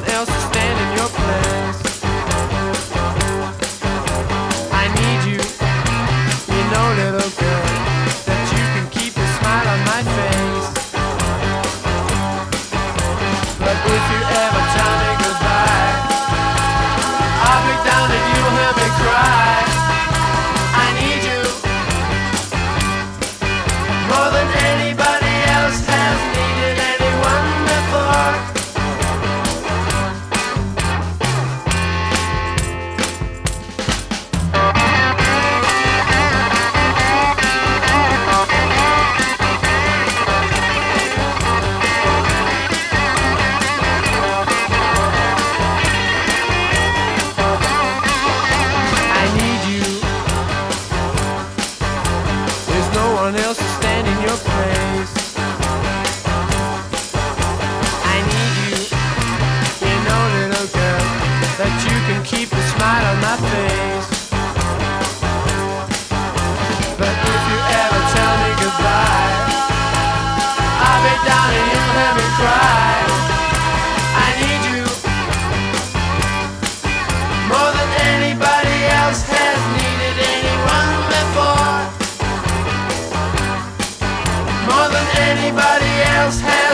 else to stand in your place. I need you, you know, little girl, that you can keep a smile on my face. But if you ever tell me goodbye, I'll break down and you'll hear me cry. I need you more than anybody else has needed anyone before. I need you. There's no one else to stand in your place. I need you, you know, little girl, that you can keep a smile on my face. But if you ever tell me goodbye, I'll be down and you'll hear me cry. I need you more than anybody else has needed anyone before. More than anybody else has.